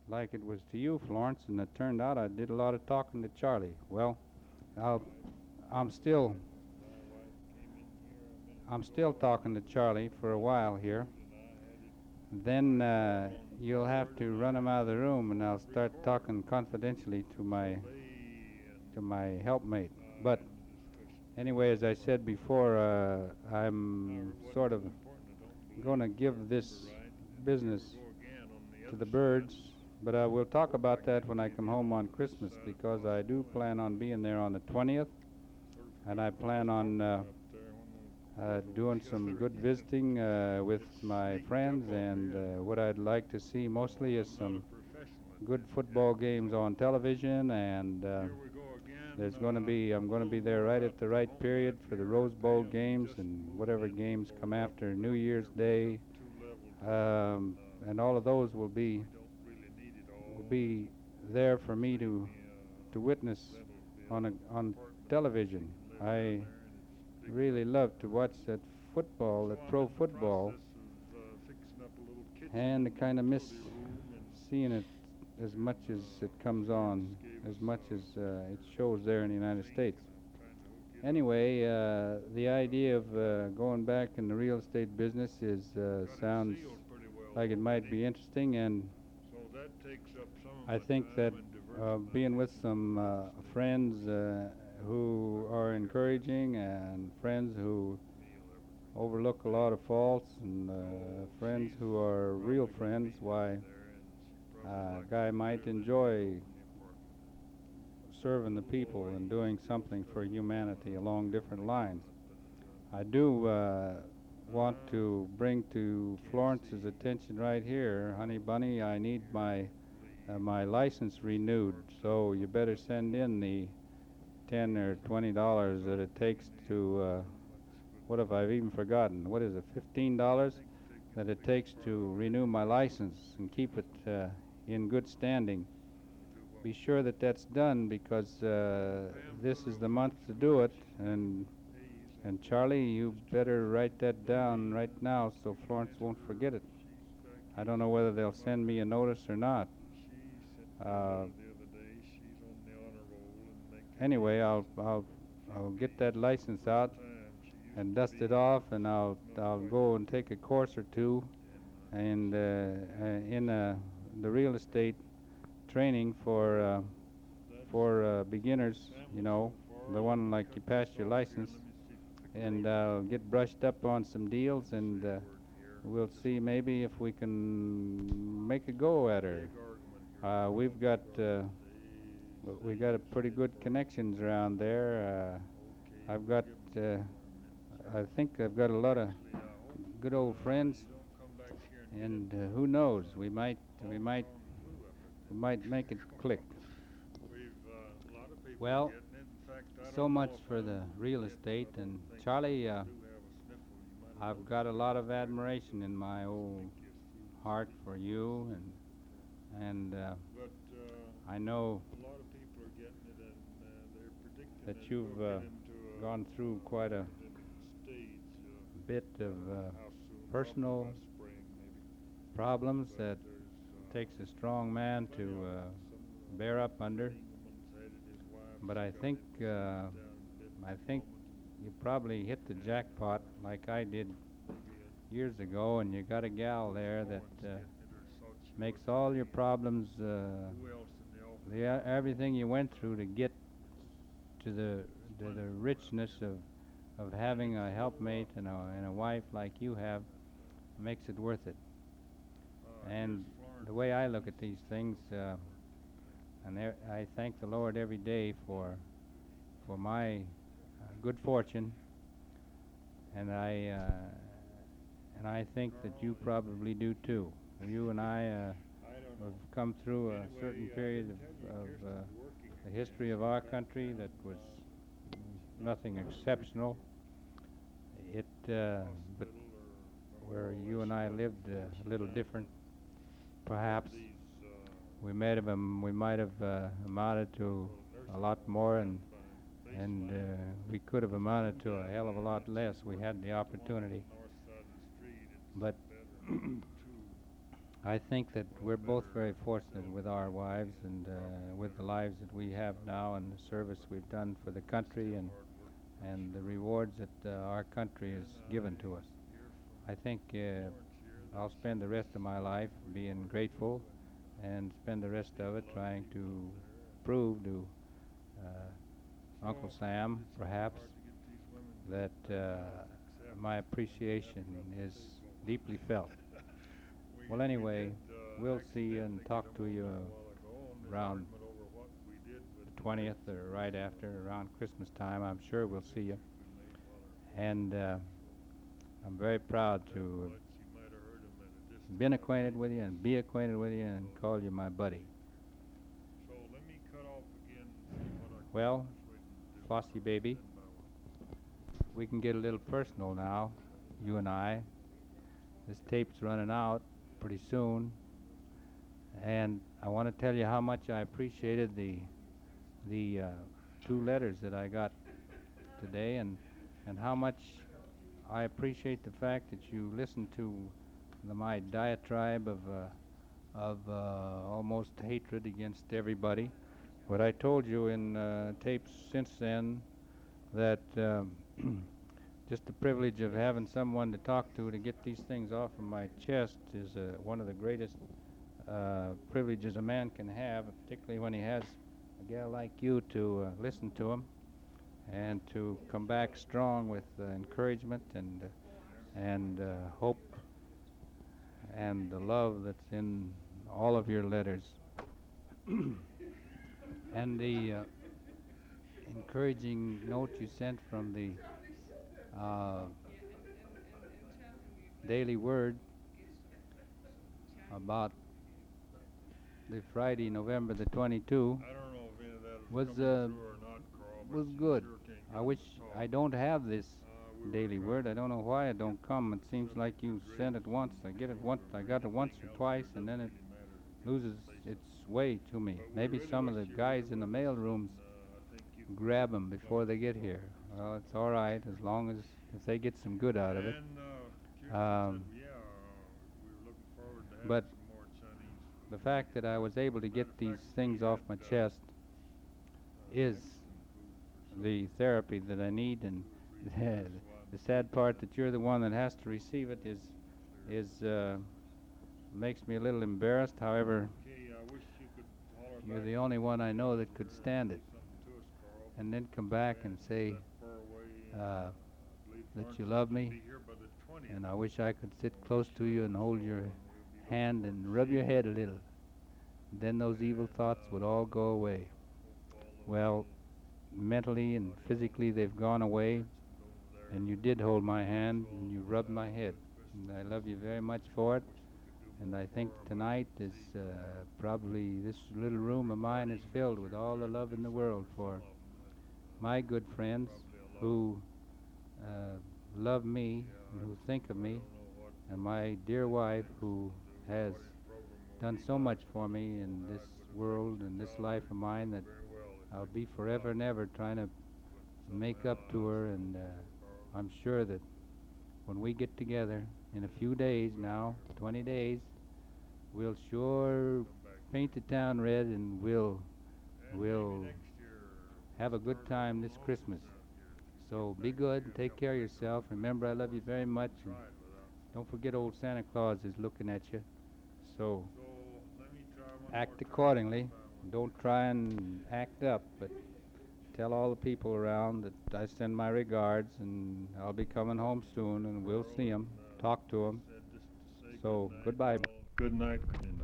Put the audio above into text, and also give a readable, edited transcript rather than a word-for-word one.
like it was to you, Florence, and it turned out I did a lot of talking to Charlie. Well, I'll, I'm still I'm still talking to Charlie for a while here. Then you'll have to run him out of the room, and I'll start talking confidentially to my helpmate. But anyway, as I said before, I'm sort of going to give this business to the birds, but I will talk about that when I come home on Christmas, because I do plan on being there on the 20th, and I plan on doing some good visiting with my friends, and what I'd like to see mostly is some good football games on television, and I'm going to be there right at the right period for the Rose Bowl games and whatever games come after New Year's Day, and all of those will be there for me to witness on television. I really love to watch that football, that pro football, and I kind of miss seeing it as much as it comes on, as much as it shows there in the United States. Anyway, the idea of going back in the real estate business sounds like it might be interesting, and I think that being with some friends who are encouraging and friends who overlook a lot of faults and friends who are real friends, why a guy might enjoy serving the people and doing something for humanity along different lines. I do want to bring to Florence's attention right here, Honey Bunny, I need my license renewed, so you better send in the $10 or $20 that it takes to what have I even forgotten? What is it? $15 that it takes to renew my license and keep it in good standing. Be sure that that's done, because this is the month to do it, and Charlie, you better write that down right now so Florence won't forget it. I don't know whether they'll send me a notice or not. Uh, anyway, I'll get that license out and dust it off, and I'll go and take a course or two, and in the real estate training for beginners, you know, the one like you pass your license, and get brushed up on some deals, and we'll see maybe if we can make a go at her. We've got a pretty good connections around there. I've got I think I've got a lot of good old friends, and who knows, we might make it click. Well, so much for the real estate, and Charlie, I've got a lot of admiration in my old heart for you, and I know that you've gone through quite a bit of personal problems that takes a strong man to bear up under. But I think you probably hit the jackpot like I did years ago, and you got a gal there that makes all your problems, everything you went through to get to the richness of having a helpmate and a wife like you have, makes it worth it. And the way I look at these things, I thank the Lord every day for my good fortune, and I think that you probably do too. You and I have come through a certain period of the history of our country that was nothing exceptional. But where you and I lived a little different, perhaps. We might have amounted to a lot more, and we could have amounted to a hell of a lot less. We had the opportunity, but I think that we're both very fortunate with our wives and with the lives that we have now and the service we've done for the country and the rewards that our country has given to us. I think I'll spend the rest of my life being grateful and spend the rest of it trying to prove to Uncle Sam, perhaps, that my appreciation is deeply felt. Well, anyway, we'll see you and talk to you around the 20th or right after, around Christmas time. I'm sure we'll see you. And I'm very proud to have been acquainted with you and be acquainted with you and call you my buddy. Well, Flossie baby, we can get a little personal now, you and I. This tape's running out pretty soon, and I want to tell you how much I appreciated the 2 letters that I got today, and how much I appreciate the fact that you listened to my diatribe of almost hatred against everybody. But I told you in tapes since then that just the privilege of having someone to talk to get these things off of my chest is one of the greatest privileges a man can have, particularly when he has a gal like you to listen to him and to come back strong with encouragement and hope and the love that's in all of your letters. And the encouraging note you sent from the Daily Word about the Friday, November the 22, was good. I wish I don't have this Daily Word. I don't know why it don't come. It seems like you sent it once. I got it once or twice, and then it loses its way to me. Maybe some of the guys in the mail rooms grab them before they get here. Well, it's all right as long as if they get some good out of it. But the fact that I was able to get these things off my chest is the therapy that I need, and the sad part that you're the one that has to receive it is makes me a little embarrassed. However, you're the only one I know that could stand it and then come back and say that you love me, and I wish I could sit close to you and hold your hand and rub your head a little. Then those evil thoughts would all go away. Well, mentally and physically they've gone away, and you did hold my hand and you rubbed my head, and I love you very much for it. And I think tonight is probably this little room of mine is filled with all the love in the world for my good friends who love me and who think of me, and my dear wife who has done so much for me in this world and this life of mine that I'll be forever and ever trying to make up to her. And I'm sure that when we get together in a few days now, 20 days, we'll sure paint the town red, and we'll have a good time this Christmas. So be good and take care of yourself. Remember, I love you very much, and don't forget old Santa Claus is looking at you. So act accordingly. Don't try and act up, but tell all the people around that I send my regards, and I'll be coming home soon, and we'll see them, talk to them. So goodbye. Good night.